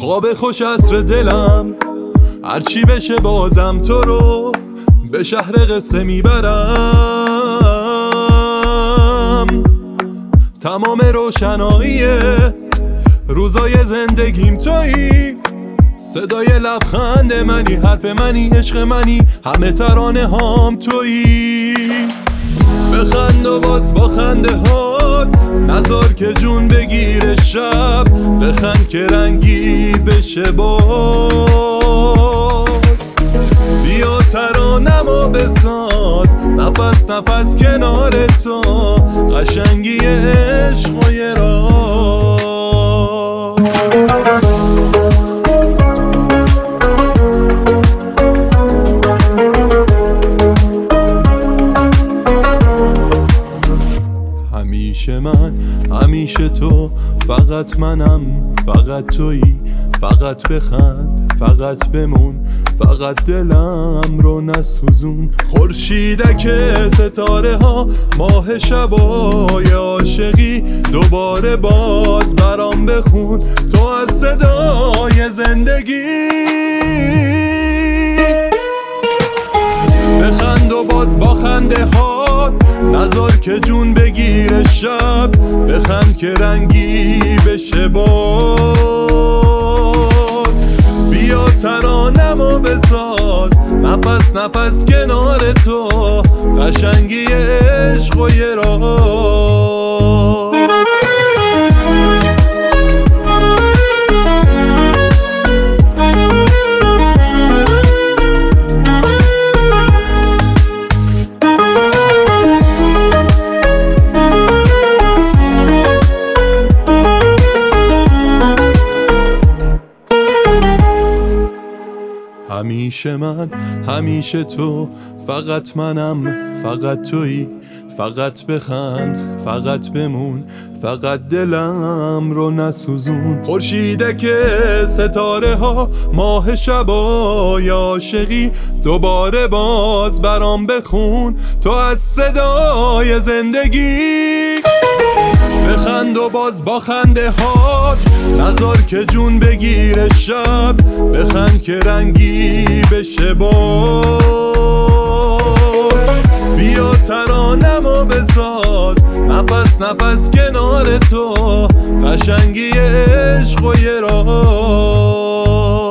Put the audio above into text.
خواب خوش عصر دلم، هرچی بشه بازم تو رو به شهر قصه میبرم. تمام روشنایی روزای زندگیم تویی، صدای لبخند منی، حرف منی، عشق منی، همه ترانه هام تویی. بخند و باز با خنده هات، نذار که جون بگیره شب، بخند که رنگی بشه باز. بیا ترانمو بساز، نفس نفس کنار تو، قشنگی عشق و یه راز. همیشه من، همیشه تو، فقط منم، فقط تویی. فقط بخند، فقط بمون، فقط دلم رو نسوزون. خورشیدک ستاره ها، ماه شبای عاشقی، دوباره باز برام بخون تو از صدای زندگی. بخند و باز با خنده ها، نذار که جون بگیره شب، بخند که رنگی بشه باز. بیا ترانمو بساز، نفس نفس کنار تو، قشنگی عشق و یه راز. همیشه من، همیشه تو، فقط منم، فقط تویی. فقط بخند، فقط بمون، فقط دلم رو نسوزون. خورشیدک ستاره ها، ماه شبای عاشقی، دوباره باز برام بخون تو از صدای زندگی. بخند و باز با خنده هات، نذار که جون بگیره شب، بخند که رنگی بشه باز. بیا ترانمو بساز، نفس نفس کنار تو، قشنگی عشق و یه راز.